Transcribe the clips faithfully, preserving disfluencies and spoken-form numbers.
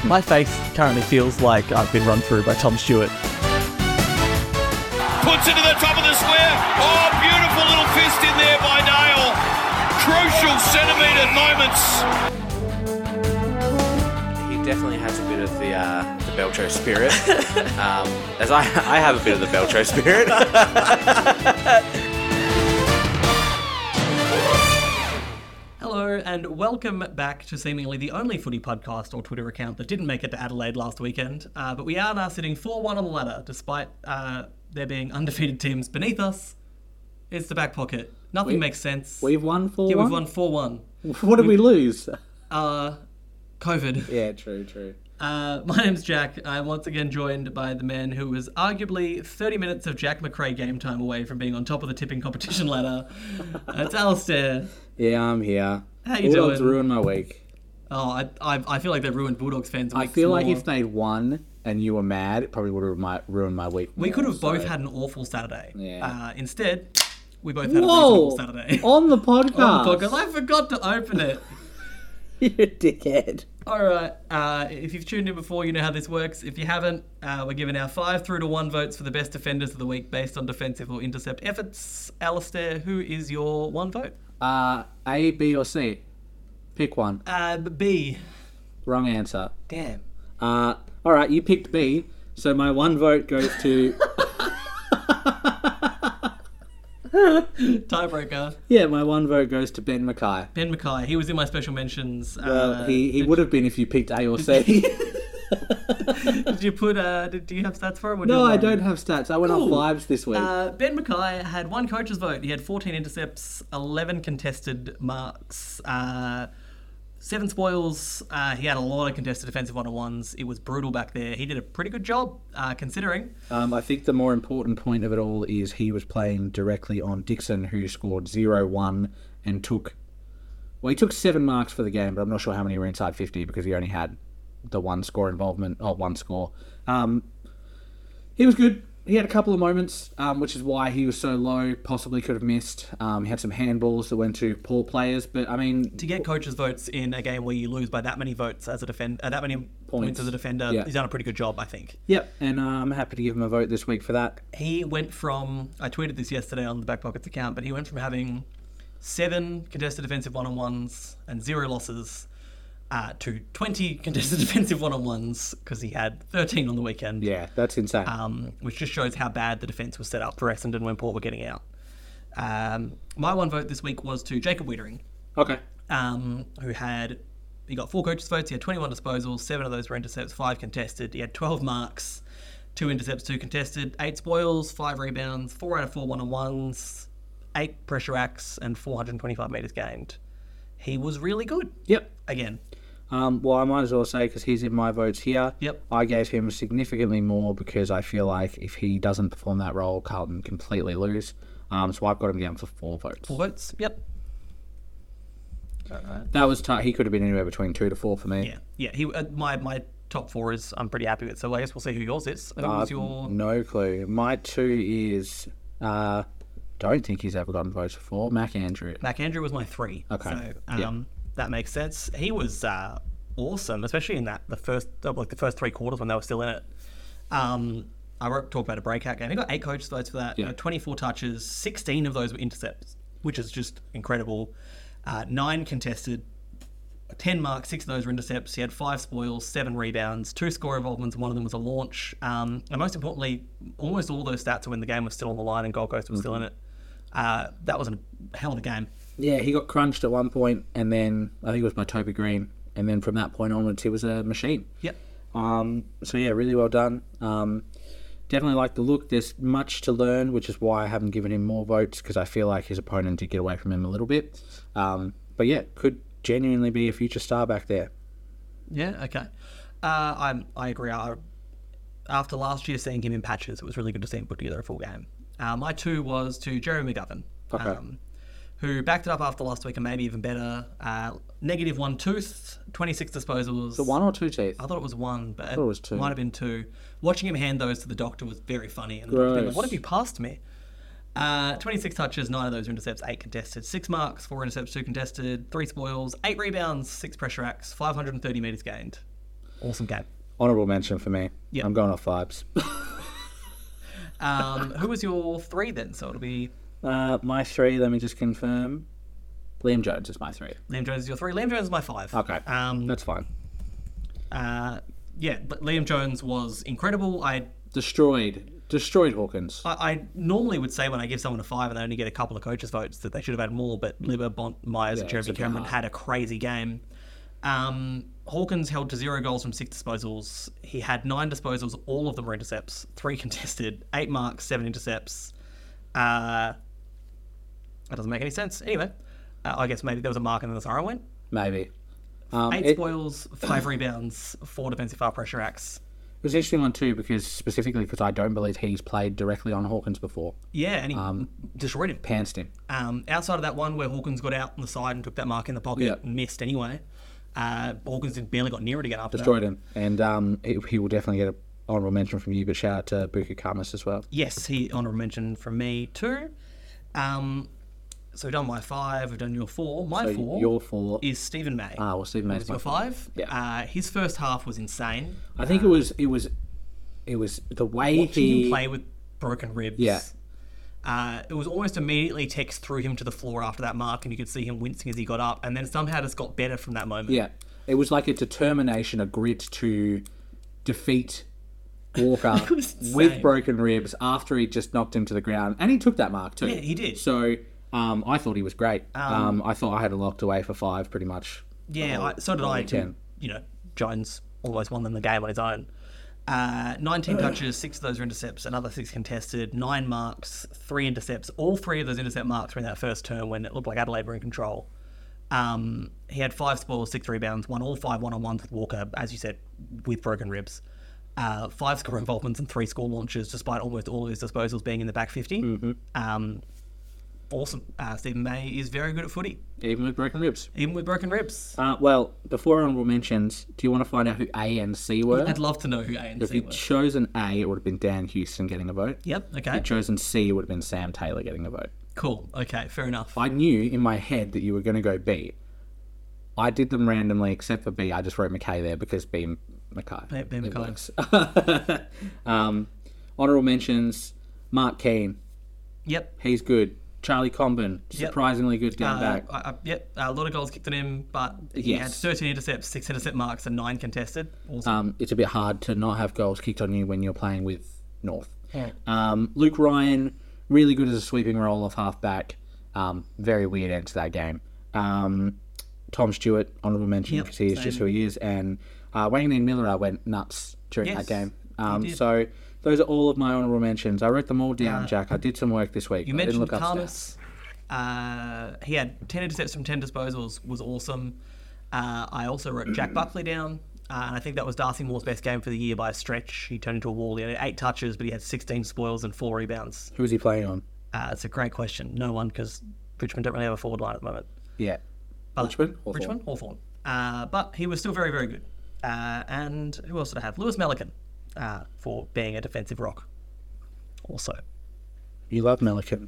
My face currently feels like I've been run through by Tom Stewart. Puts it to the top of the square. Oh, beautiful little fist in there by Dale. Crucial centimetre moments. He definitely has a bit of the uh, the Belcho spirit. um, as I, I have a bit of the Belcho spirit. Hello and welcome back to seemingly the only footy podcast or Twitter account that didn't make it to Adelaide last weekend. Uh, but we are now sitting four one on the ladder, despite uh, there being undefeated teams beneath us. It's the back pocket. Nothing we, makes sense. We've won four one? Yeah, we've won four one. What did we lose? Uh, COVID. Yeah, true, true. Uh, my name's Jack. I'm once again joined by the man who was arguably thirty minutes of Jack McRae game time away from being on top of the tipping competition ladder. Uh, it's Alistair. Yeah, I'm here. How you Bulldogs doing? ruined my week. Oh, I, I I feel like they've ruined Bulldogs fans' weeks I feel like more. if they'd won and you were mad, it probably would have my, ruined my week. We more, could have so. both had an awful Saturday. Yeah. Uh, instead, we both had Whoa! a reasonable Saturday. On the podcast. On the podcast. I forgot to open it. You dickhead. All right. Uh, if you've tuned in before, you know how this works. If you haven't, uh, we're giving our five through to one votes for the best defenders of the week based on defensive or intercept efforts. Alistair, who is your one vote? Uh, A, B, or C? Pick one. Uh, B. Wrong answer. Damn. Uh, all right, you picked B, so my one vote goes to... Tiebreaker. Yeah, my one vote goes to Ben Mackay. Ben Mackay. He was in my special mentions. Well, uh, he, he would have been if you picked A or C. Did you put? Uh, did, do you have stats for him? Or No, do you I have don't have stats. I went Cool. off vibes this week. Uh, Ben Mackay had one coach's vote. He had fourteen intercepts, eleven contested marks, uh, seven spoils. Uh, he had a lot of contested defensive one-on-ones. It was brutal back there. He did a pretty good job, uh, considering. Um, I think the more important point of it all is he was playing directly on Dixon, who scored zero one and took... Well, he took seven marks for the game, but I'm not sure how many were inside fifty because he only had the one score involvement, or one score. Um, he was good. He had a couple of moments, um, which is why he was so low, possibly could have missed. Um, he had some handballs that went to poor players, but I mean... To get coaches' votes in a game where you lose by that many votes as a defender, uh, that many points, Points. as a defender, Yeah. he's done a pretty good job, I think. Yep, and uh, I'm happy to give him a vote this week for that. He went from, I tweeted this yesterday on the Back Pockets account, but he went from having seven contested defensive one-on-ones and zero losses uh, to twenty contested defensive one-on-ones because he had thirteen on the weekend. Yeah, that's insane. Um, which just shows how bad the defence was set up for Essendon when Port were getting out. Um, my one vote this week was to Jacob Wiedering, okay. um, who had, he got four coaches' votes, he had twenty-one disposals, seven of those were intercepts, five contested, he had twelve marks, two intercepts, two contested, eight spoils, five rebounds, four out of four one-on-ones, eight pressure acts, and four hundred twenty-five metres gained. He was really good. Yep. Again. Um, well, I might as well say, because he's in my votes here, Yep. I gave him significantly more because I feel like if he doesn't perform that role, Carlton completely lose. Um, so I've got him down for four votes. Four votes? Yep. Alright. That was tight. He could have been anywhere between two to four for me. Yeah, yeah. He uh, my my top four is I'm pretty happy with. So I guess we'll see who yours is. Who Uh, was your? No clue. My two is, uh, don't think he's ever gotten votes before, Mac Andrew. Mac Andrew was my three. Okay. So um, Yeah. that makes sense. He was uh, awesome, especially in that the first like the first three quarters when they were still in it. Um, I wrote talk about a breakout game. He got eight coaches votes for that. Yeah. Uh, twenty-four touches, sixteen of those were intercepts, which is just incredible. Uh, nine contested. ten marks, six of those were intercepts. He had five spoils, seven rebounds, two score involvements, one of them was a launch. Um, and most importantly, almost all those stats are when the game was still on the line and Gold Coast was still in it. Uh, that was a hell of a game. Yeah, he got crunched at one point, and then I think it was by Toby Green, and then from that point onwards, he was a machine. Yep. Um, so yeah, really well done. Um, definitely like the look. There's much to learn, which is why I haven't given him more votes, because I feel like his opponent did get away from him a little bit. Um, but yeah, could genuinely be a future star back there. Yeah, okay. Uh, I'm, I agree. I, after last year seeing him in patches, it was really good to see him put together a full game. Uh, my two was to Jeremy McGovern, Okay. um, who backed it up after last week and maybe even better. Uh, negative one tooth, twenty-six disposals. Is it one or two teeth? I thought it was one, but thought it was two. might have been two. Watching him hand those to the doctor was very funny. And the doctor being like, Gross. what have you passed me? Uh, twenty-six touches, nine of those were intercepts, eight contested. Six marks, four intercepts, two contested. Three spoils, eight rebounds, six pressure acts, five hundred thirty metres gained. Awesome game. Honourable mention for me. Yep. I'm going off vibes. Um, who was your three then? So it'll be uh, my three, let me just confirm. Liam Jones is my three. Liam Jones is your three. Liam Jones is my five. Okay, Um, that's fine. uh, yeah, but Liam Jones was incredible. I, Destroyed. Destroyed Hawkins. I I normally would say when I give someone a five and they only get a couple of coaches' votes that they should have had more, but Libba, Bont, Myers, and Yeah, it's Jeremy a bit Cameron hard. had a crazy game. Um, Hawkins held to zero goals from six disposals. He had nine disposals, all of them were intercepts, three contested, eight marks, seven intercepts. Uh, that doesn't make any sense. Anyway, uh, I guess maybe there was a mark and then the siren went. Maybe. Um, Eight it, spoils, five rebounds, four defensive foul pressure acts. It was an interesting one too, because specifically because I don't believe he's played directly on Hawkins before. Yeah, and he destroyed him. Pantsed him. Um, outside of that one where Hawkins got out on the side and took that mark in the pocket Yeah. and missed anyway, uh, Hawkins did- barely got near it again after Destroyed that. him. And um, he, he will definitely get an honourable mention from you, but shout out to Buka Kamas as well. Yes, he honourable mention from me too. Um, so we've done my five, we've done your four. My So four your four. is Stephen May. Ah, well, Stephen May's Is your my five? Yeah. Uh, his first half was insane. I think it was it was it was the way Watching he him play with broken ribs. Yeah. Uh, it was almost immediately text threw him to the floor after that mark, and you could see him wincing as he got up, and then somehow just got better from that moment. Yeah, it was like a determination, a grit to defeat Walker It was insane. with broken ribs after he just knocked him to the ground, and he took that mark too. Yeah, he did. So um, I thought he was great. Um, I thought I had it locked away for five, pretty much. Yeah, I, so did whole I. ten. You know, Jones always won them the game on his own. Uh, nineteen touches, six of those were intercepts, another six contested, nine marks, three intercepts. All three of those intercept marks were in that first term when it looked like Adelaide were in control. Um, he had five spoils, six rebounds, won all five one-on-ones with Walker, as you said, with broken ribs. Uh, five score involvements and three score launches, despite almost all of his disposals being in the back fifty. Mm-hmm. Um, awesome. Uh, Stephen May is very good at footy, Even with broken ribs. even with broken ribs. Uh, well, before honourable mentions, do you want to find out who A and C were? I'd love to know who A and If C you'd were. chosen A, it would have been Dan Houston getting a vote. Yep, If okay. you'd chosen C, it would have been Sam Taylor getting a vote. Cool. Okay, fair enough. I knew in my head that you were going to go B. I did them randomly, except for B. I just wrote McKay there because B. McKay. B- B. It McKay. works. um, honourable mentions, Mark Keane. Yep. He's good. Charlie Comben, surprisingly good down Uh, back. I, I, yep. A lot of goals kicked at him, but he had Yes. thirteen intercepts, six intercept marks, and nine contested. Awesome. Um, it's a bit hard to not have goals kicked on you when you're playing with North. Yeah. Um, Luke Ryan, really good as a sweeping role off half back. Um, very weird end to that game. Um, Tom Stewart, honourable mention Yep, because he is same. just who he is. And uh, Wayne Miller went nuts during Yes, that game. Um, he did. so those are all of my honourable mentions. I wrote them all down, Jack. I did some work this week. You I didn't mentioned look up stats. Karmas. Uh, he had ten intercepts from ten disposals, was awesome. Uh, I also wrote Jack Buckley down, uh, and I think that was Darcy Moore's best game for the year by a stretch. He turned into a wall. He had eight touches, but he had sixteen spoils and four rebounds. Who was he playing on? Uh, it's a great question. No one, because Richmond don't really have a forward line at the moment. Yeah. But Richmond? Hawthorn? Richmond? Hawthorn. Uh, but he was still very, very good. Uh, and who else did I have? Lewis Melican uh, for being a defensive rock. Also. You love Melican.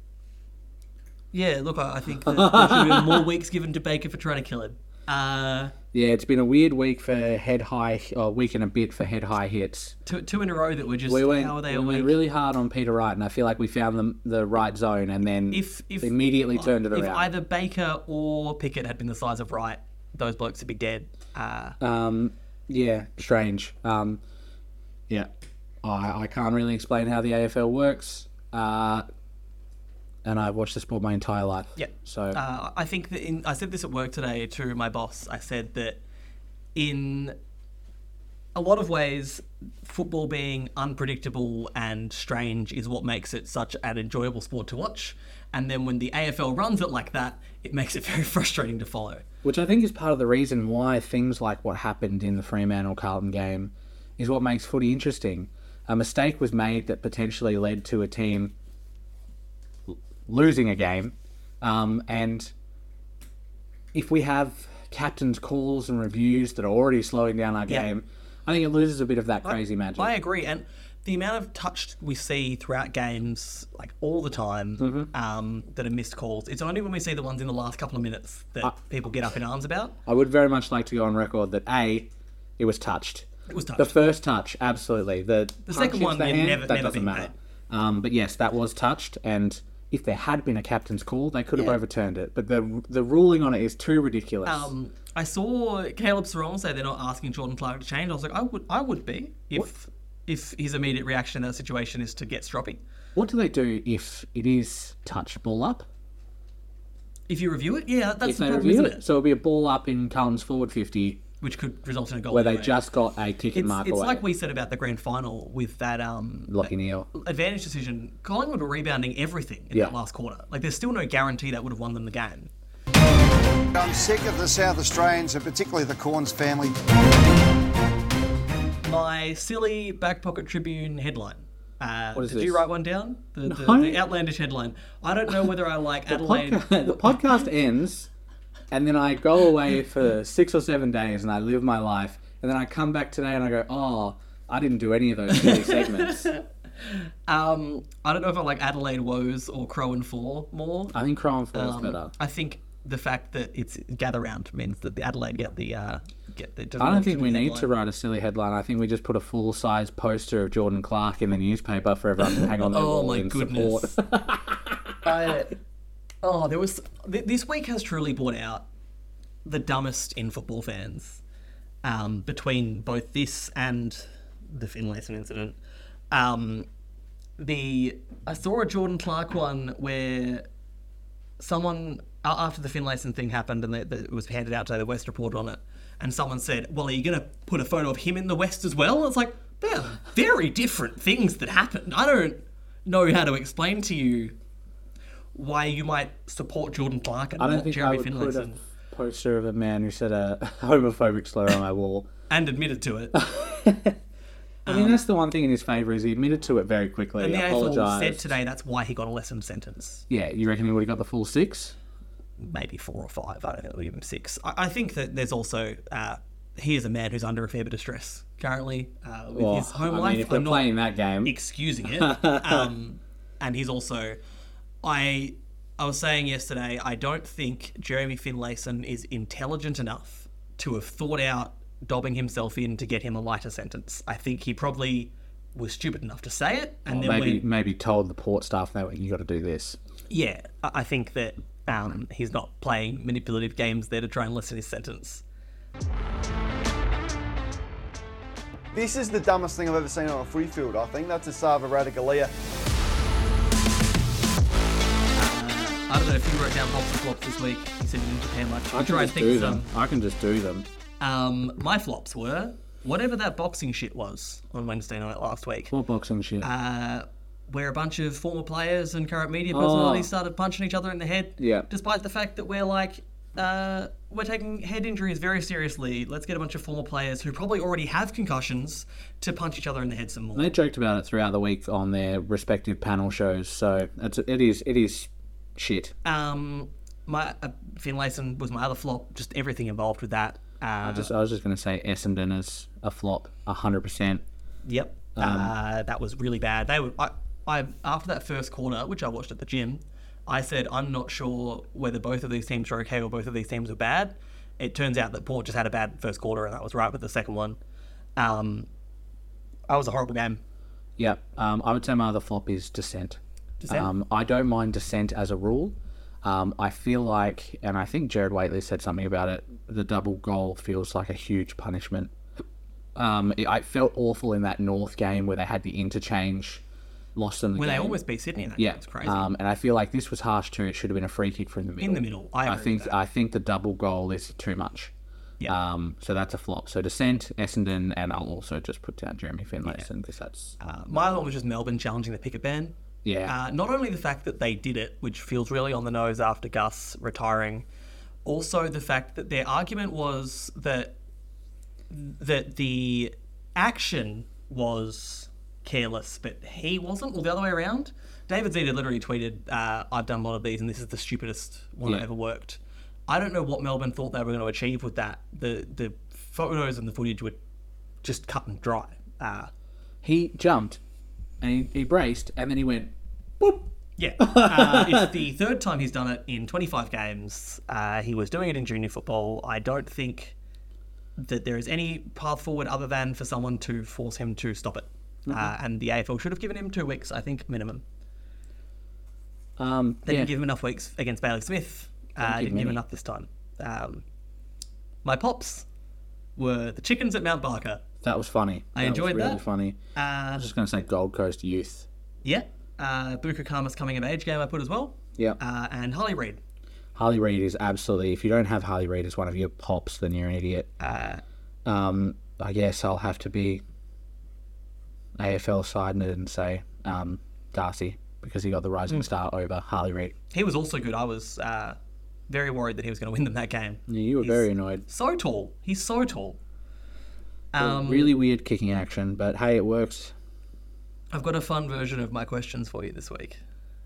Yeah, look, I I think that there should have been more weeks given to Baker for trying to kill him. Uh, Yeah, it's been a weird week for head high, or week and a bit for head high hits. two, two in a row that were just, We went, how are they we a went week? really hard on Peter Wright, and I feel like we found the, the right zone, and then If, if immediately turned it if around. either Baker or Pickett had been the size of Wright, those blokes would be dead. Uh, Um, yeah, strange. Um, yeah, I, I can't really explain how the A F L works, uh, and I've watched the sport my entire life. Yeah. So Uh, I think that in, I said this at work today to my boss. I said that in a lot of ways, football being unpredictable and strange is what makes it such an enjoyable sport to watch. And then when the A F L runs it like that, it makes it very frustrating to follow. which I think is part of the reason why things like what happened in the Fremantle-Carlton game is what makes footy interesting. A mistake was made that potentially led to a team l- losing a game, um, and if we have captain's calls and reviews that are already slowing down our Yeah. game, I think it loses a bit of that crazy magic. I agree, and the amount of touch we see throughout games, like all the time, Mm-hmm. um, that are missed calls. It's only when we see the ones in the last couple of minutes that people get up in arms about. I would very much like to go on record that A, it was touched. It was touched. The first touch, absolutely. The, The punch second into one, the yeah, hand, never- that never doesn't been matter. Um, but yes, that was touched, and if there had been a captain's call, they could have Yeah. overturned it. But the the ruling on it is too ridiculous. Um, I saw Caleb Sarong say they're not asking Jordan Clark to change. I was like, I would, I would be if if his immediate reaction in that situation is to get stroppy. What do they do if it is touch ball up? If you review it, yeah, that's If the they problem, review isn't it, it? so it'll be a ball up in Cullen's forward fifty, Which could result in a goal. where they anyway. just got a ticket It's, mark it's away. like we said about the grand final with that um, Lockie Neal. advantage decision. Collingwood were rebounding everything in Yeah. that last quarter. Like, there's still no guarantee that would have won them the game. I'm sick of the South Australians and particularly the Corns family. My silly back pocket Tribune headline. Uh, What is did this? you write one down? The, the, No. the outlandish headline. I don't know whether I like Adelaide. Podca- the podcast ends, and then I go away for six or seven days, and I live my life, and then I come back today and I go, oh, I didn't do any of those silly segments. Um, I don't know if I like Adelaide Woes or Crow and Four more. I think Crow and Four is Um, better. I think the fact that it's gather round means that the Adelaide get the uh, get the. I don't think we need headline. to write a silly headline. I think we just put a full-size poster of Jordan Clark in the newspaper for everyone to hang on their Oh wall my in goodness. support. I, oh, there was th- this week has truly brought out the dumbest in football fans. Um, between both this and the Finlayson incident, um, the I saw a Jordan Clark one where someone a- after the Finlayson thing happened and the, the, it was handed out to the West report on it, and someone said, "Well, are you going to put a photo of him in the West as well?" It's like they're very different things that happened. I don't know how to explain to you why you might support Jordan Clark and I don't not think Jeremy I would put a Finlayson, poster of a man who said a homophobic slur on my wall. and admitted to it. I mean, that's the one thing in his favour is he admitted to it very quickly. And the A F L apologised. said today that's why he got a lessened sentence. Yeah, you reckon he would have got the full six? Maybe four or five. I don't think they'll give him six. I, I think that there's also uh, he is a man who's under a fair bit of stress currently uh, with Well, his home I life. mean, if they're I'm not playing that game, excusing it. um, and he's also, I, I was saying yesterday, I don't think Jeremy Finlayson is intelligent enough to have thought out dobbing himself in to get him a lighter sentence. I think he probably was stupid enough to say it, and then maybe went, maybe told the port staff that you got to do this. yeah, I I think that um, he's not playing manipulative games there to try and lessen his sentence. This is the dumbest thing I've ever seen on a footy field, I think. That's a Sava Radicalea. I don't know if you wrote down flops and flops this week. You said you didn't prepare much. I I'll can try and just think do of them. some. I can just do them. Um, my flops were whatever that boxing shit was on Wednesday night last week, What boxing shit? uh, where a bunch of former players and current media personalities Oh. started punching each other in the head. Yeah. Despite the fact that we're like, uh, we're taking head injuries very seriously. Let's get a bunch of former players who probably already have concussions to punch each other in the head some more. They joked about it throughout the week on their respective panel shows, so it's, it is it is shit. Um, my uh, Finlayson was my other flop. Just everything involved with that. Uh, Just I was just going to say Essendon is a flop, a hundred percent. Yep. Um, uh, that was really bad. They were. I, I after that first quarter, which I watched at the gym, I said I'm not sure whether both of these teams are okay or both of these teams are bad. It turns out that Port just had a bad first quarter, and that was right with the second one. Um, that was a horrible game. Yeah, um, I would say my other flop is Dissent. Dissent? Um, I don't mind Dissent as a rule. Um, I feel like, and I think Jared Waitley said something about it, the double goal feels like a huge punishment. Um, it, I felt awful in that North game where they had the interchange, lost in the When game. they almost beat Sydney in that Yeah, game, it's crazy. Um, and I feel like this was harsh too. It should have been a free kick from the middle. In the middle, I agree think with that. I think the double goal is too much. Yeah. Um, so that's a flop. So Dissent, Essendon, and I'll also just put down Jeremy Finlayson because that's Uh, my one was just Melbourne challenging the picket ban. yeah. Uh, not only the fact that they did it, which feels really on the nose after Gus retiring, also the fact that their argument was that that the action was careless, but he wasn't, or the other way around. David Zeta literally tweeted, uh, I've done a lot of these and this is the stupidest one that Yeah. ever worked. I don't know what Melbourne thought they were going to achieve with that. The the photos and the footage were just cut and dry. Uh, He jumped and he, he braced and then he went boop. Yeah, uh, it's the third time he's done it in twenty-five games. Uh, he was doing it in junior football. I don't think that there is any path forward other than for someone to force him to stop it. Mm-hmm. Uh, and the A F L should have given him two weeks, I think, minimum. Um, They yeah. didn't give him enough weeks against Bailey Smith. Uh, give didn't give him many. enough this time. Um, my pops were the chickens at Mount Barker. That was funny. I that enjoyed was really that. funny. I Uh, was just going to say Gold Coast Youth. yeah. Uh, Buka Kama's coming of age game I put as well. Yeah. Uh, and Harley Reid. Harley Reid is absolutely, if you don't have Harley Reid as one of your pops, then you're an idiot. Uh, Um, I guess I'll have to be A F L siding it and say um, Darcy, because he got the rising star over Harley Reid. he was also good. I was uh, very worried that he was going to win them that game. Yeah, you were He's very annoyed. So tall. He's so tall. Um, Really weird kicking action, but hey, it works. I've got a fun version of my questions for you this week.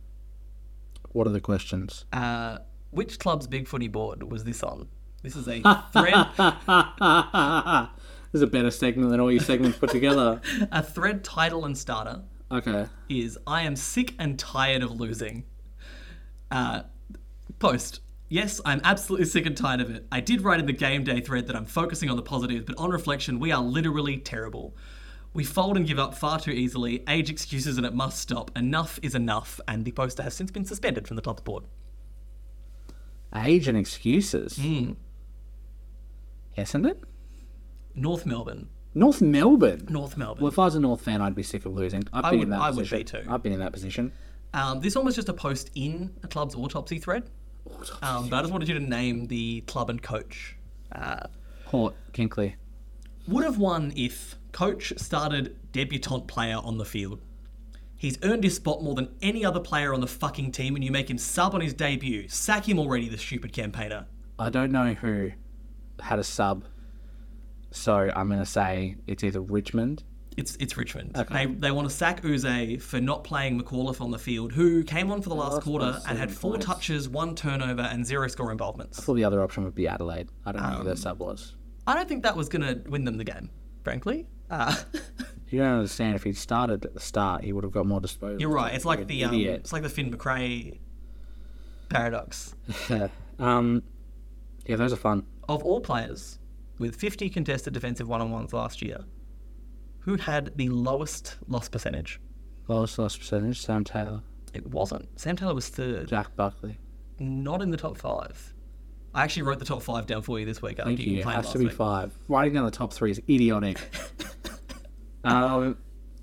What are the questions? Uh, which club's Big Footy board was this on? This is a thread, This is a better segment than all your segments put together. a thread title and starter Okay. is I am sick and tired of losing. Uh, post. Yes, I'm absolutely sick and tired of it. I did write in the game day thread that I'm focusing on the positives, but on reflection, we are literally terrible. We fold and give up far too easily, age excuses and it must stop. Enough is enough, and the poster has since been suspended from the top board. Age and excuses. Hmm. Isn't it? North Melbourne. North Melbourne. North Melbourne. Well, if I was a North fan, I'd be sick of losing. I've I been would- in that I would position. be too. I've been in that position. Um, this one was just a post in a club's autopsy thread. Um, but I just wanted you to name the club and coach. Uh, Port, Kinkley. would have won if coach started debutant player on the field. He's earned his spot more than any other player on the fucking team, and you make him sub on his debut. Sack him already, the stupid campaigner. I don't know who had a sub, so I'm going to say it's either Richmond. It's it's Richmond. Okay. They they want to sack Uze for not playing McAuliffe on the field, who came on for the last lost by quarter and had seven four points. touches, one turnover, and zero score involvements. I thought the other option would be Adelaide. I don't know Um, who their sub was. I don't think that was going to win them the game, frankly. Uh, You don't understand. If he'd started at the start, he would have got more disposal. you're right. It's like You're the an um, idiot. it's like the Finn McRae paradox. um, yeah, those are fun. Of all players, with fifty contested defensive one-on-ones last year, who had the lowest loss percentage? Lowest loss percentage, Sam Taylor, It wasn't. Sam Taylor was third, Jack Buckley. not in the top five. I actually wrote the top five down for you this week. Thank after you. It complained has last to be week. five. Writing down the top three is idiotic. um,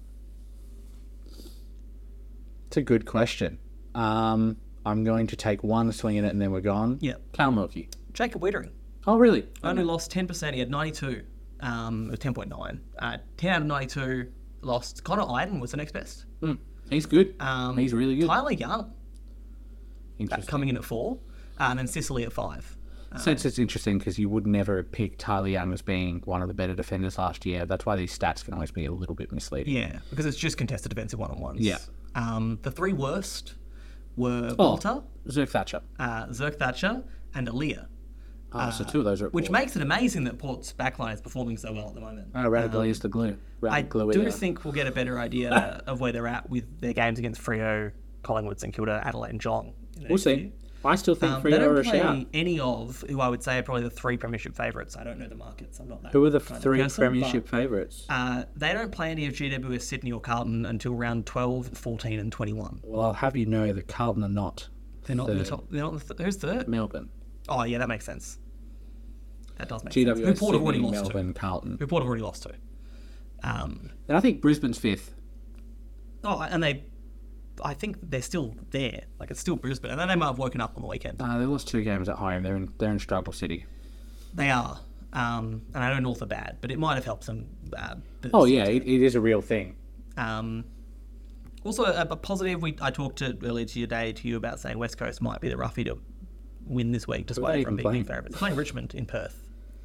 it's a good question. Um, I'm going to take one swing at it and then we're gone. Yep. Cal Milky. Jacob Wittering Oh, really? only lost ten percent. He had ninety-two. Um, it was ten point nine. Uh, ten out of ninety-two lost. Connor Iden was the next best. Mm, he's good. Um, he's really good. Tyler Young Interesting. coming in at four, uh, and then Sicily at five. So it's just interesting because you would never pick Tyler Young as being one of the better defenders last year. That's why these stats can always be a little bit misleading. Yeah, because it's just contested defensive one-on-ones. Yeah. Um, the three worst were Oh, Walter, Zerk Thatcher. uh, Zerk Thatcher, and Aaliyah, Oh, so two of those are at which Port. makes it amazing that Port's backline is performing so well at the moment. Oh, Radically is the glue. I Radically do think we'll get a better idea of where they're at with their games against Freo, Collingwood, St Kilda, Adelaide, and Geelong. in the We'll next see. year. I still think Um, they Freo are don't a play shout. any of who I would say are probably the three premiership favourites. I don't know the markets. I'm not that Who are the kind of three person, premiership but, favourites? Uh, they don't play any of G W S, Sydney, or Carlton until round twelve, fourteen, and twenty-one. Well, I'll have you know that Carlton are not. They're not in the third. top. They're not in the th- who's third? Melbourne. Oh yeah, that makes sense. That does make G sense. W Who S, Port have already Sydney, lost Melbourne, Carlton. to? Who Port have already lost to? Um, And I think Brisbane's fifth. oh, and they, I think they're still there. Like it's still Brisbane, and then they might have woken up on the weekend. Uh, they lost two games at home. They're in they're in struggle city. They are, um, and I know North are bad, but it might have helped them. Uh, boost. Oh yeah, it, it is a real thing. Um, also, a, a positive. We I talked to earlier today to you about saying West Coast might be the roughie to win this week, they despite from even being playing? big favourites. They're playing Richmond in Perth.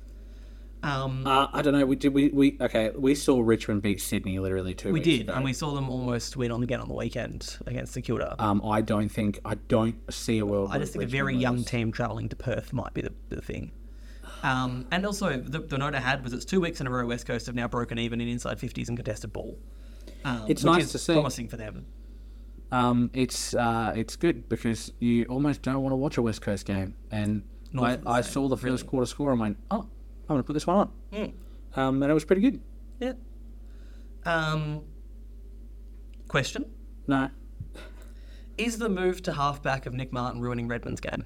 Um, Uh, I don't know. We did we, we okay. We saw Richmond beat Sydney literally two. we weeks did, ago. and we saw them almost win on again on the weekend against St Kilda. Um, I don't think I don't see a world. I where just think a Richmond very young loses. team travelling to Perth might be the, the thing. Um, and also, the, the note I had was it's two weeks in a row West Coast have now broken even in inside fifties and contested ball. Um, It's which nice is to see. promising for them. Um, it's uh, it's good because you almost don't want to watch a West Coast game. And I, North I the same, saw the first really. quarter score and went, oh, I'm going to put this one on. Mm. Um, and it was pretty good. Yeah. Um. Question: No. Is the move to halfback of Nick Martin ruining Redmond's game?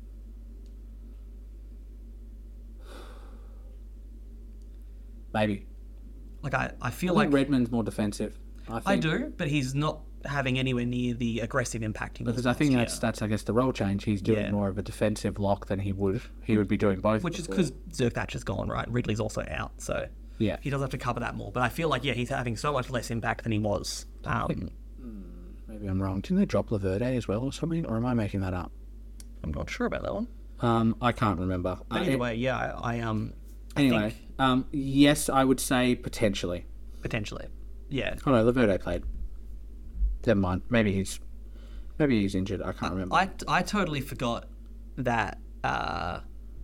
Maybe. Like I, I I feel think like Redmond's more defensive. I, think. I do, but he's not having anywhere near the aggressive impact he was Because I think last that's, year. that's, I guess, the role change. He's doing Yeah. more of a defensive lock than he would. He would be doing both. Which is before. because Zerkatch is gone, right? Ridley's also out, so Yeah. he does have to cover that more. But I feel like, yeah, he's having so much less impact than he was. Um, Maybe I'm wrong. Didn't they drop Laverde as well or something? Or am I making that up? I'm not sure about that one. Um, I can't remember. But Uh, either way, yeah, I, I um, I Anyway, think um, yes, I would say potentially. potentially, yeah. Oh no, Laverde played. Never mind. Maybe he's maybe he's injured. I can't remember. I, I totally forgot that uh,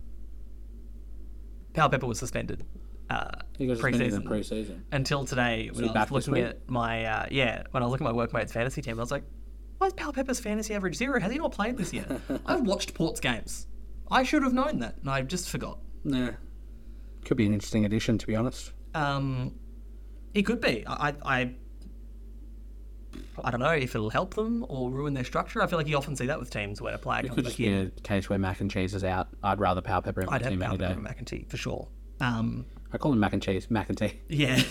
Powell Pepper was suspended uh, he got suspended in pre-season. the preseason. Until today, when he I back was this looking week? at my uh, yeah, when I was looking at my workmate's fantasy team, I was like, why is Powell Pepper's fantasy average zero? Has he not played this year? I've watched Port's games. I should have known that, and I just forgot. Yeah. Could be an interesting addition, to be honest. Um, it could be. I, I, I don't know if it'll help them or ruin their structure. I feel like you often see that with teams where a player It comes could back just be in. a case where Mac and Cheese is out. I'd rather Powell Pepper in my I'd have team Powell any day. Pepper and McEntee for sure. Um, I call him Mac and Cheese. Mac and Tea. yeah.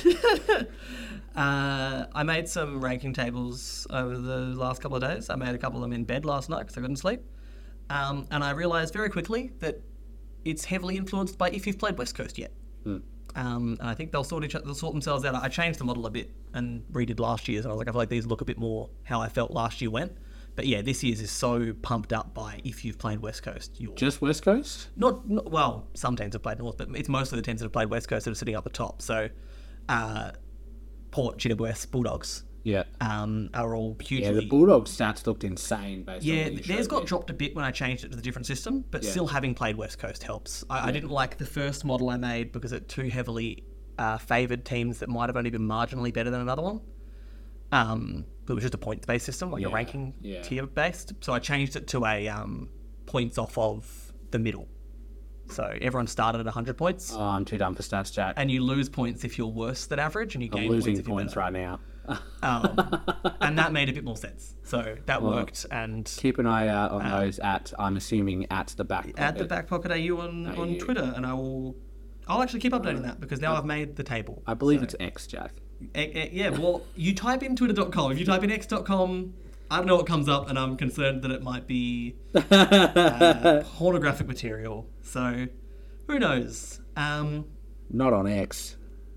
uh, I made some ranking tables over the last couple of days. I made a couple of them in bed last night because I couldn't sleep. Um, and I realised very quickly that it's heavily influenced by if you've played West Coast yet. Um, and I think they'll sort each they'll sort themselves out. I changed the model a bit and redid last year's, and I was like, I feel like these look a bit more how I felt last year went. But yeah, this year's is so pumped up by if you've played West Coast. You're Just West Coast? not, not well, some teams have played North, but it's mostly the teams that have played West Coast that are sitting up the top. So, uh, Port, G W S, Bulldogs Yeah. um, are all hugely. Yeah, the Bulldogs stats looked insane based Yeah, on what you theirs showed got me. dropped a bit when I changed it to the different system, but Yeah. still having played West Coast helps. I, I didn't like the first model I made because it too heavily uh, favoured teams that might have only been marginally better than another one. Um, but it was just a points-based system, like a Yeah, ranking yeah. tier-based. So I changed it to a um, points off of the middle. So everyone started at one hundred points, Oh, I'm too dumb for stats, Jack. and you lose points if you're worse than average, and you I'm gain losing points if you're points better. right now. Um, and that made a bit more sense. So that worked, and Keep an eye out on those at, I'm assuming, at the back. at the pocket. Back Pocket A U on, on A U. Twitter, and I will. I'll actually keep updating that because now I've made the table. I believe So- it's X, Jack. Eh, eh, yeah, well, you type in twitter dot com. If you type in x dot com, I don't know what comes up, and I'm concerned that it might be uh, pornographic material. So, who knows? Um, Not on X.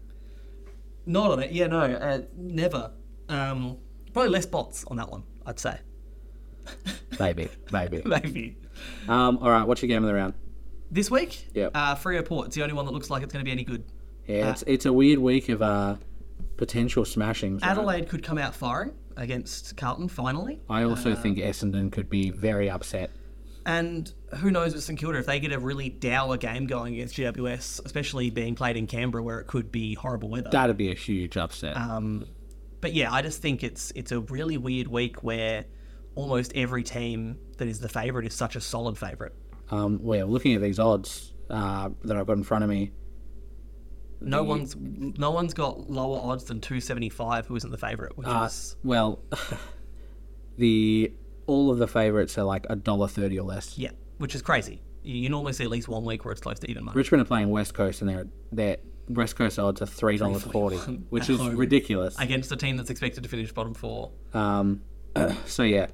not on it. Yeah, no, uh, never. Um, probably less bots on that one, I'd say. Maybe, maybe. Maybe. Um, all right, what's your game of the round? This week, Yep. uh, Freo Port. It's the only one that looks like it's going to be any good. Yeah, it's it's a weird week of uh, potential smashings. right? Adelaide could come out firing against Carlton, finally. I also Uh, think Essendon could be very upset. And who knows with St Kilda, if they get a really dour game going against G W S, especially being played in Canberra where it could be horrible weather. That'd be a huge upset. Um, but yeah, I just think it's it's a really weird week where almost every team that is the favourite is such a solid favourite. Um, well, looking at these odds uh, that I've got in front of me, No The- one's no one's got lower odds than two seventy-five who isn't the favourite, which uh, is well, the all of the favourites are like a dollar thirty or less. yeah, which is crazy. You, you normally see at least one week where it's close to even money. Richmond are playing West Coast, and their their West Coast odds are three dollars forty, which At is home. ridiculous. Against a team that's expected to finish bottom four. Um, so yeah,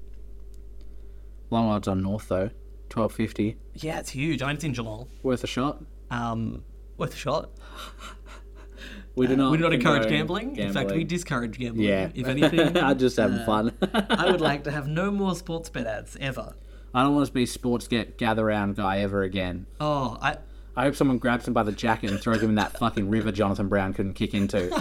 long odds on North though, twelve fifty, Yeah, it's huge. I mean, it's in Geelong. worth a shot. Um, worth a shot. We do not. We do not encourage condone gambling. In fact, we discourage gambling. Yeah, If anything, I'm just having fun. I would like to have no more sports bet ads ever. I don't want to be sports get gather round guy ever again. Oh, I I hope someone grabs him by the jacket and throws him in that fucking river Jonathan Brown couldn't kick into.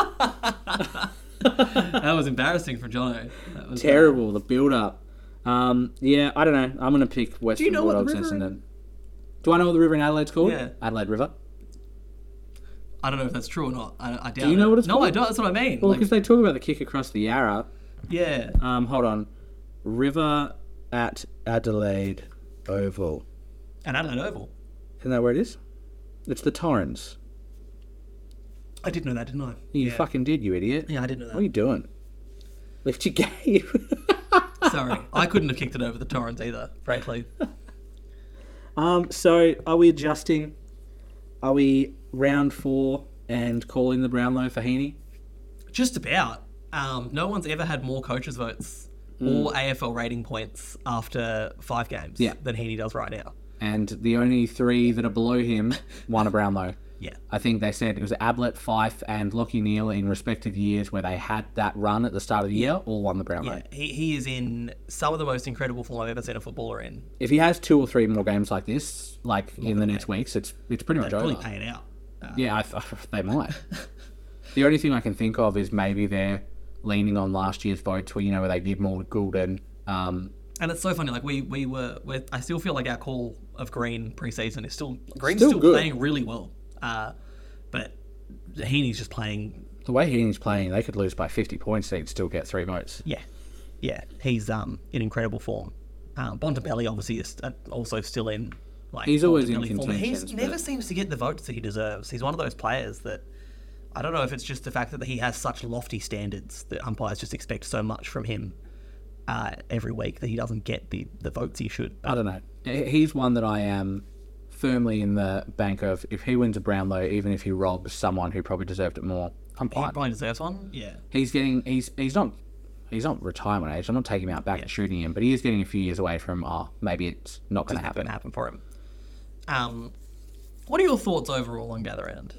that was embarrassing for Jono. That was Terrible, the build up. Um, yeah, I don't know. I'm gonna pick Western you know what the Bulldogs river Essendon. Do I know what the river in Adelaide's called? Yeah. Adelaide River. I don't know if that's true or not. I, I doubt. you know it. what it's no, called? I don't. That's what I mean. Well, Like, because they talk about the kick across the Yarra. yeah. Um, hold on. River at Adelaide Oval. And Adelaide Oval. Isn't that where it is? It's the Torrens. I did know that, didn't I? You yeah. fucking did, you idiot. Yeah, I did know What are you that. doing? Lift your game. Sorry, I couldn't have kicked it over the Torrens either, frankly. um. So, are we adjusting? Are we round four and calling the Brownlow for Heaney? Just about. Um, no one's ever had more coaches' votes or A F L rating points after five games Yeah. than Heaney does right now. And the only three that are below him won a Brownlow. Yeah. I think they said it was Ablett, Fife, and Lockie Neal in respective years where they had that run at the start of the year, all won the Brownlow. Yeah, he, he is in some of the most incredible form I've ever seen a footballer in. If he has two or three more games like this, like in the next weeks, it's it's pretty much They'd over. probably pay it out. Uh, Yeah, I th- they might. The only thing I can think of is maybe they're leaning on last year's votes, where you know where they did more with Goulden. Um, And it's so funny, like we we were, we're, I still feel like our call of Green pre-season is still Green's Still still, good. playing really well, uh, but Heaney's just playing. the way Heaney's playing, they could lose by fifty points, they'd still get three votes. Yeah, yeah, he's um in incredible form. Um, Bontempelli obviously is uh, also still in. Like, He's always in Bontempelli form. He contentions, never but- seems to get the votes that he deserves. He's one of those players that I don't know if it's just the fact that he has such lofty standards that umpires just expect so much from him uh, every week that he doesn't get the, the votes he should. I don't know. He- He's one that I am firmly in the bank of. If he wins a Brownlow, even if he robs someone who probably deserved it more, I'm He fine. probably deserves one. Yeah. He's getting. He's he's not. He's not retirement age. I'm not taking him out back and shooting him, but he is getting a few years away from. Oh, maybe it's not going to happen. Going to happen for him. Um, what are your thoughts overall on Gather Round?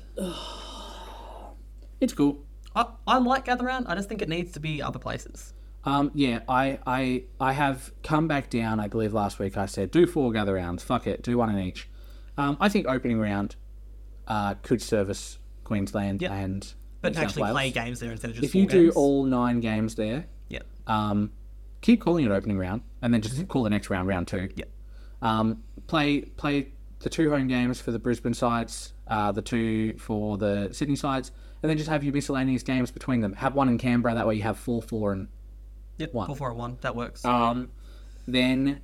It's cool. I, I like Gather Round. I just think it needs to be other places. Um, yeah, I, I I have come back down. I believe last week I said do four gather rounds. Fuck it, do one in each. Um, I think opening round uh, could service Queensland Yep. and But New South actually Wales. play games there instead of just If four you do games. all nine games there, Yeah. um, keep calling it opening round, and then just call the next round round two. Yeah. Um, play play the two home games for the Brisbane sides, uh, the two for the Sydney sides, and then just have your miscellaneous games between them. Have one in Canberra, that way you have four, four, and Yep. One. Four, four, one. That works. um, then.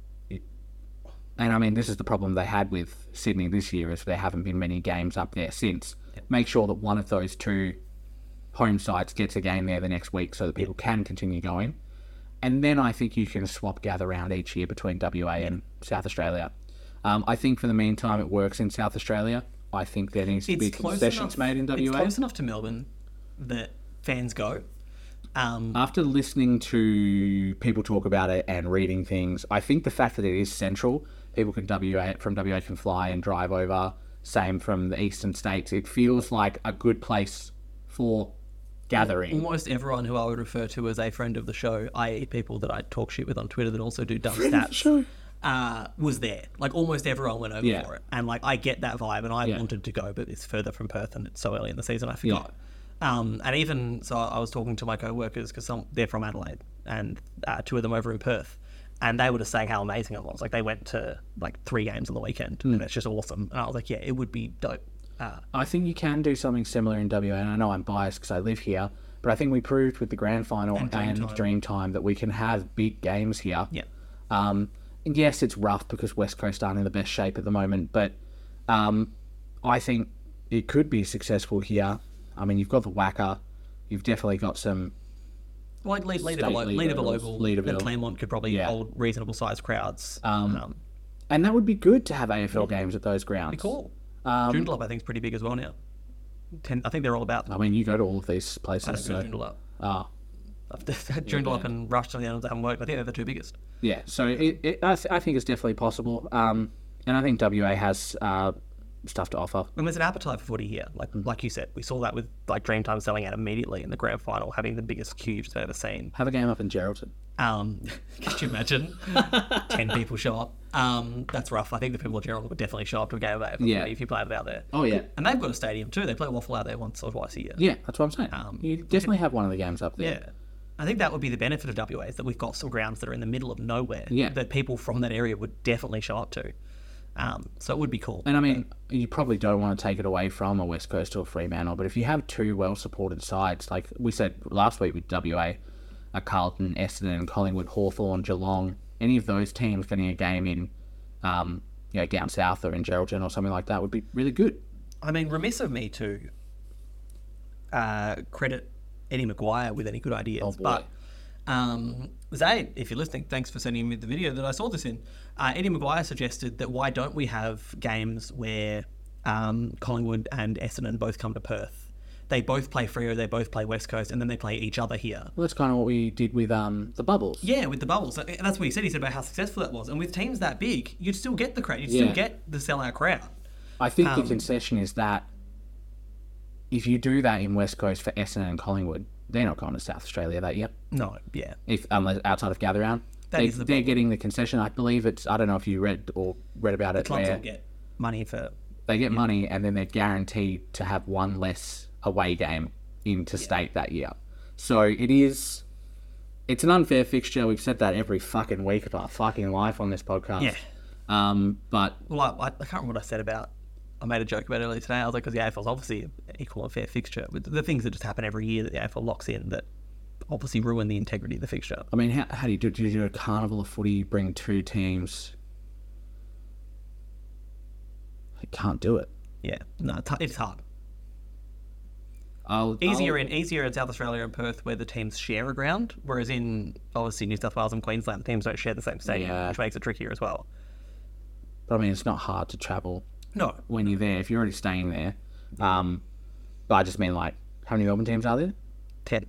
And I mean, this is the problem they had with Sydney this year, is there haven't been many games up there since. Make sure that one of those two home sites gets a game there the next week so that people can continue going. And then I think you can swap gather round each year between W A and South Australia. Um, I think for the meantime it works in South Australia. I think there needs to be concessions made in W A. It's close enough to Melbourne that fans go. Um, After listening to people talk about it and reading things, I think the fact that it is central, people can W A from W A can fly and drive over. Same from the eastern states. It feels like a good place for gathering. almost everyone who I would refer to as a friend of the show, that is people that I talk shit with on Twitter that also do dumb stats, uh, was there. Like, almost everyone went over Yeah. for it. And, like, I get that vibe, and I Yeah. wanted to go, but it's further from Perth, and it's so early in the season, I forgot. Um, and even, so I was talking to my co-workers, because they're from Adelaide, and uh, two of them over in Perth, and they were just saying how amazing it was. Like, they went to, like, three games on the weekend, Hmm. and it's just awesome. And I was like, yeah, it would be dope. Uh, I think you can do something similar in W A, and I know I'm biased because I live here, but I think we proved with the grand final and, Dreamtime. Dreamtime that we can have big games here. yeah. Um, and yes, it's rough because West Coast aren't in the best shape at the moment, but um, I think it could be successful here. I mean, you've got the Wacker, you've definitely got some. Like Lead- State Leaderville, Leaders, Leaderville Oval Leaderville. and Claremont could probably Yeah. hold reasonable sized crowds. Um, um, And that would be good to have A F L games at those grounds. cool. Um, Joondalup, I think, is pretty big as well now. Ten, I think they're all about. I mean, you go to all of these I places. don't go So, Joondalup. ah, Joondalup and Rushton the others haven't worked. I think they're the two biggest. yeah, so it, it, I, th- I think it's definitely possible. Um, and I think W A has uh, stuff to offer. And there's an appetite for footy here. Like like you said, we saw that with like Dreamtime selling out immediately in the grand final, having the biggest queues they've ever seen. Have a game up in Geraldton. Um, could you imagine? Ten people show up. Um, that's rough. I think the people of Gerald would definitely show up to a game of A F L Yeah. if you played it out there. Oh, yeah. And they've got a stadium too. They play Waffle out there once or twice a year. Yeah, that's what I'm saying. Um, you definitely have one of the games up there. Yeah. I think that would be the benefit of W A, is that we've got some grounds that are in the middle of nowhere Yeah. that people from that area would definitely show up to. Um, so it would be cool. And I mean, you probably don't want to take it away from a West Coast or Fremantle, but if you have two well-supported sides, like we said last week with W A, a Carlton, Essendon, Collingwood, Hawthorn, Geelong, any of those teams getting a game in um, you know, down south or in Geraldton or something like that would be really good. I mean, remiss of me to uh, credit Eddie Maguire with any good ideas. Oh, boy. But um, Zaid, if you're listening, thanks for sending me the video that I saw this in. Uh, Eddie Maguire suggested that why don't we have games where um, Collingwood and Essendon both come to Perth? They both play Freo, they both play West Coast, and then they play each other here. Well, that's kind of what we did with um the Bubbles. Yeah, with the Bubbles. And that's what he said. He said about how successful that was. And with teams that big, you'd still get the crowd. You'd Yeah. still get the sellout crowd. I think the Um, concession is that if you do that in West Coast for Essendon and Collingwood, they're not going to South Australia that year. No, yeah. If unless outside of Gather Round, That they, is the they're problem. getting the concession. I believe it's. I don't know if you read or read about it. Clubs Where will get money for... they get money and then they're guaranteed to have one less away game into state that year. So it is. It's an unfair fixture. We've said that every fucking week of our fucking life on this podcast. Yeah. Um, but Well, I, I can't remember what I said about... I made a joke about it earlier today. I was like, because the A F L's obviously an equal and fair fixture. But the things that just happen every year that the A F L locks in that obviously ruin the integrity of the fixture. I mean, how, how do you do? Do you do a carnival of footy? You bring two teams. I can't do it. Yeah, no, it's, it's hard. I'll Easier I'll, in easier in South Australia and Perth where the teams share a ground, whereas in obviously New South Wales and Queensland, the teams don't share the same stadium, Yeah. which makes it trickier as well. But I mean, it's not hard to travel No, when you're there if you're already staying there. Um, but I just mean like, how many Melbourne teams are there? ten.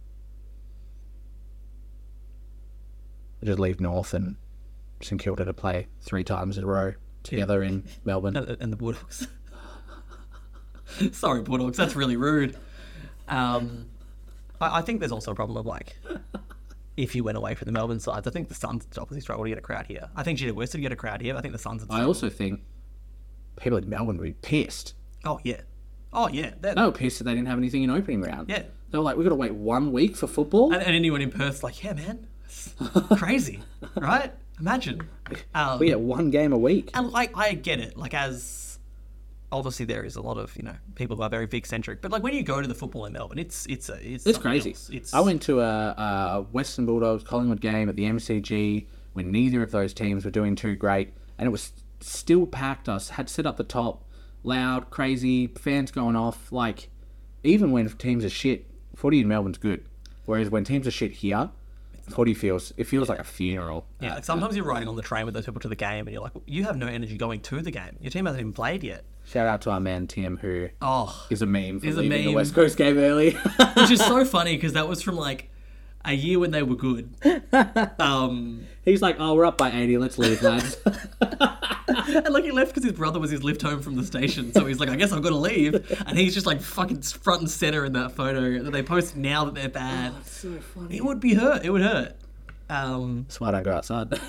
Just leave North and St Kilda to play three times in a row together in Melbourne. And, and the Bulldogs. Sorry, Bulldogs, that's really rude. Um, I, I think there's also a problem of like, if you went away from the Melbourne sides, I think the Suns obviously struggle to get a crowd here. I think G W West would get a crowd here. But I think the Suns would I struggle. also think people in Melbourne would be pissed. Oh, yeah. Oh, yeah. They're- They were pissed that they didn't have anything in opening round. Yeah. They were like, we've got to wait one week for football? And, and anyone in Perth's like, yeah, man, it's crazy, right? Imagine. Um, we get one game a week. and like, I get it. Like, as obviously there is a lot of you know people who are very Vic centric, but like when you go to the football in Melbourne, it's it's a, it's, It's something crazy. else. It's I went to a, a Western Bulldogs Collingwood game at the M C G when neither of those teams were doing too great, and it was still packed. Us had set up the top, loud, crazy, fans going off. Like even when teams are shit, footy in Melbourne's good. Whereas when teams are shit here, footy feels it feels like a funeral. yeah. Like sometimes you're riding on the train with those people to the game, and you're like, you have no energy going to the game. Your team hasn't even played yet. Shout out to our man Tim, who Oh, is a meme for Is a leaving the meme. West Coast game early. which is so funny because that was from like a year when they were good. Um, He's like, oh, we're up by eighty, let's leave, lads. and like he left because his brother was his lift home from the station, so he's like, I guess I've got to leave. And he's just like fucking front and center in that photo that they post now that they're bad. So funny. It would be hurt. It would hurt. Um, That's why I don't go outside.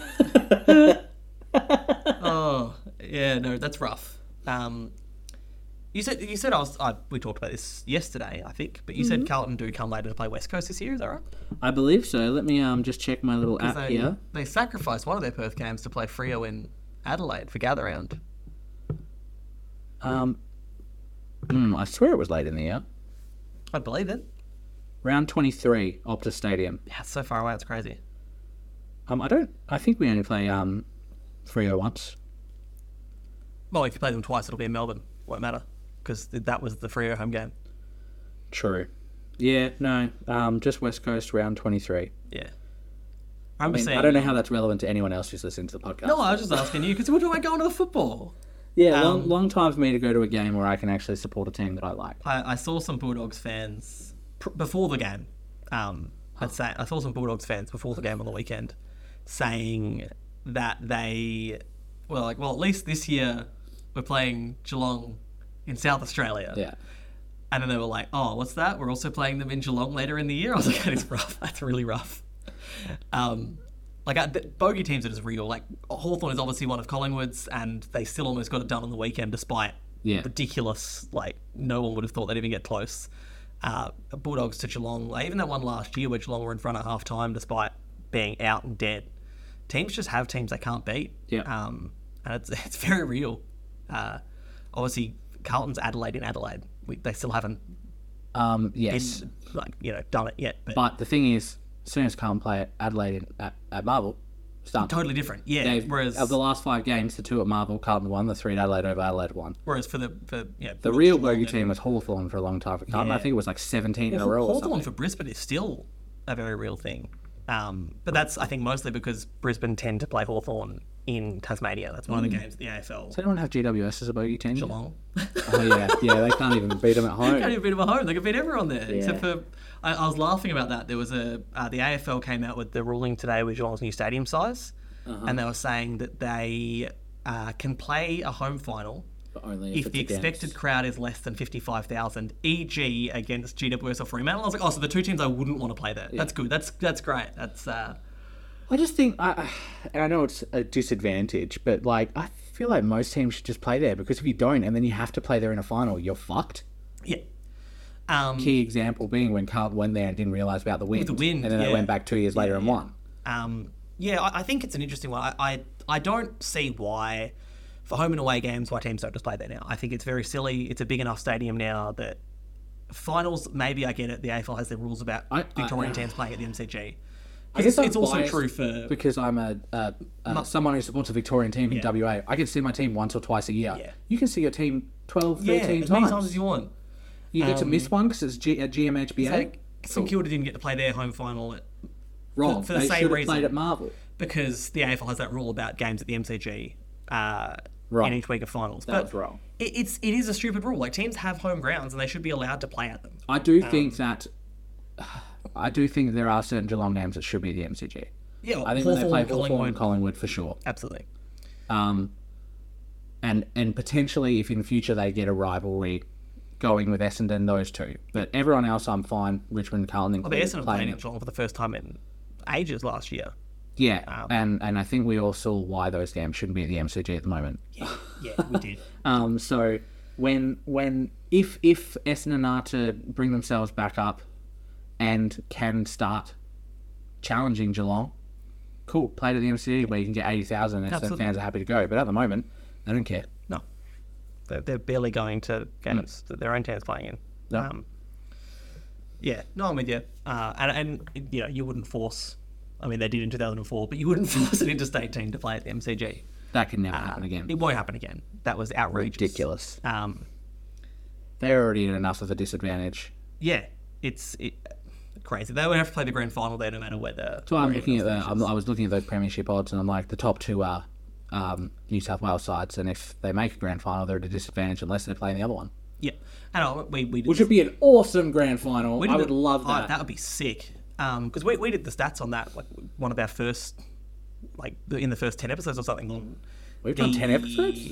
oh yeah, no, that's rough. Um, you said you said I was. I, we talked about this yesterday, I think, but you said Carlton do come later to play West Coast this year. Is that right? I believe so. Let me um just check my little app They, here. they sacrificed one of their Perth games to play Freo in Adelaide for Gather Round. Um, hmm, I swear it was late in the year. I'd believe it. Round twenty-three, Optus Stadium. Yeah, it's so far away. It's crazy. Um, I don't. I think we only play um, Freo once. Well, if you play them twice, it'll be in Melbourne. Won't matter because that was the Freo home game. True. Yeah. No. Um, just West Coast round twenty-three. Yeah. I I'm mean, saying. I don't know how that's relevant to anyone else who's listening to the podcast. No, I was just asking you because what do I go into the football? Yeah, um, long, long time for me to go to a game where I can actually support a team that I like. I, I saw some Bulldogs fans pr- before the game. Um, I'd say I saw some Bulldogs fans before the game on the weekend saying that they were like, well, at least this year we're playing Geelong in South Australia. Yeah. And then they were like, oh, what's that? We're also playing them in Geelong later in the year. I was like, that is rough. That's really rough. Um, like, I, the bogey teams are just real. Like, Hawthorn is obviously one of Collingwood's, and they still almost got it done on the weekend despite Yeah. ridiculous, like, no one would have thought they'd even get close. Uh, Bulldogs to Geelong, like, even that one last year where Geelong were in front at half time despite being out and dead. Teams just have teams they can't beat. Yeah. Um, and it's, it's very real. Uh, obviously, Carlton's Adelaide in Adelaide. We, they still haven't Um, yes. in, like you know done it yet. But, But the thing is, as soon as Carlton play at Adelaide in, at, at Marvel, Done. totally different. Yeah. They've, whereas of the last five games, the two at Marvel, Carlton won. The three at Adelaide over Adelaide won. whereas for the for yeah The real bogey team was Hawthorn for a long time for Carlton. Yeah. I think it was like seventeen in a row or Hawthorn something. for Brisbane is still a very real thing. Um, but that's, I think, mostly because Brisbane tend to play Hawthorn in Tasmania. That's one of the games at the A F L. Does anyone have G W S as a bogey team? Geelong. Oh, yeah. Yeah, they can't even beat them at home. Can't even beat them at home. They can beat everyone there. Yeah. Except for, I, I was laughing about that. There was a, uh, the A F L came out with the ruling today with Geelong's new stadium size. Uh-huh. And they were saying that they uh, can play a home final But only if it's the against- expected crowd is less than fifty-five thousand, for example against G W S or Fremantle. I was like, oh, so the two teams I wouldn't want to play there. That's good. That's that's great. That's uh, I just think, I, and I know it's a disadvantage, but like I feel like most teams should just play there because if you don't, and then you have to play there in a final, you're fucked. yeah. Um, Key example being when Carlton went there and didn't realise about the wind, the wind, and then they yeah. went back two years later and won. Um, yeah, I, I think it's an interesting one. I, I I don't see why, for home and away games, why teams don't just play there now. I think it's very silly. It's a big enough stadium now that finals, maybe I get it. The A F L has their rules about I- I- Victorian teams playing at the M C G. I It's, guess I'm it's also biased true for... because I'm a, a, a someone who supports a Victorian team in Yeah. W A. I can see my team once or twice a year. Yeah. You can see your team twelve, Yeah, thirteen as many times. times as you want. You get to Um, miss one because it's G- at G M H B A. So St Kilda didn't get to play their home final at, Wrong. for the they same should have reason. played at Marvel. because the A F L has that rule about games at the M C G uh, Right. in each week of finals. That but was wrong. It, it's it is a stupid rule. Like teams have home grounds and they should be allowed to play at them. I do think that I do think there are certain Geelong games that should be the M C G. Yeah, I think when they play Hawthorn, Hawthorn Collingwood, and Collingwood for sure. absolutely. Um, and and potentially if in future they get a rivalry going with Essendon, those two. But everyone else, I'm fine. Richmond, Carlton, Well, the included, Essendon playing played it. in Geelong for the first time in ages last year. Yeah, Um, and and I think we all saw why those games shouldn't be at the M C G at the moment. Yeah, yeah, we did. Um, so when when if if Essendon are to bring themselves back up and can start challenging Geelong, cool. Play to the M C G where you can get eighty thousand and Absolutely. fans are happy to go. But at the moment, they don't care. No, they're, they're barely going to games that their own team's playing in. No. Um, yeah, no, I'm with you. Uh, and, and you know, you wouldn't force. I mean, they did in two thousand four, but you wouldn't force an interstate team to play at the M C G. That can never happen again. It won't happen again. That was outrageous. Ridiculous. Um, They're already at enough of a disadvantage. yeah, it's it, crazy. They would have to play the grand final there, no matter whether. So I'm where looking at anyone the. I'm, I was looking at those premiership odds, and I'm like, the top two are um, New South Wales sides, and if they make a grand final, they're at a disadvantage unless they play in the other one. Yeah, and uh, we we did Which would be an awesome grand final. we I did would the- love oh, that. that would be sick. Um, because we we did the stats on that, like one of our first, like the- in the first ten episodes or something. On We've done the- ten episodes.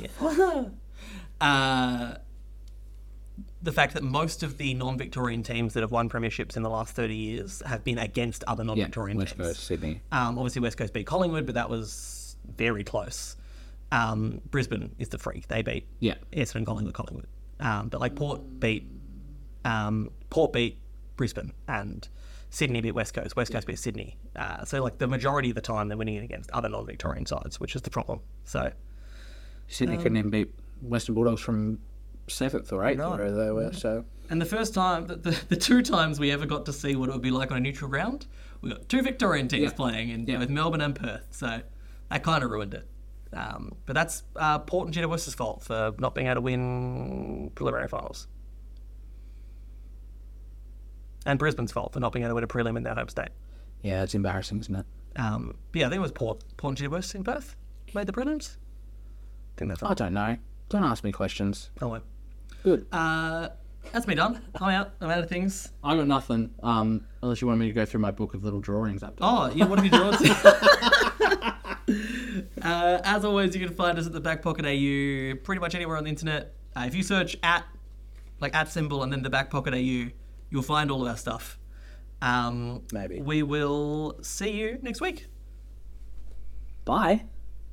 uh, the fact that most of the non-Victorian teams that have won premierships in the last thirty years have been against other Yeah, non-Victorian West teams. Coast, Sydney. Um, obviously, West Coast beat Collingwood, but that was very close. Um, Brisbane is the freak. They beat Yeah. Essendon, Collingwood, Collingwood. Um, but like Port beat um, Port beat Brisbane, and Sydney beat West Coast. West Coast beat Sydney. Uh, so like the majority of the time, they're winning against other non-Victorian sides, which is the problem. So Sydney couldn't even beat Western Bulldogs from seventh or eighth, No. where they were. So And the first time, the, the, the two times we ever got to see what it would be like on a neutral ground, we got two Victorian teams Yeah. playing in Yeah. both Melbourne and Perth. So that kind of ruined it. Um, but that's uh, Port and G W S's fault for not being able to win preliminary finals. And Brisbane's fault for not being able to win a prelim in their home state. yeah, it's embarrassing, isn't it? Um, but yeah, I think it was Port, Port and G W S in Perth made the prelims. I think that's I don't know. Don't ask me questions. Oh, well. Good. Uh, that's me done. I'm out. I'm out of things. I got nothing. Um, unless you want me to go through my book of little drawings up. Oh, yeah, what have you drawn? uh, as always, you can find us at the Back Pocket A U pretty much anywhere on the internet. Uh, if you search at, like at symbol and then the Back Pocket A U, you'll find all of our stuff. Um, Maybe. We will see you next week. Bye.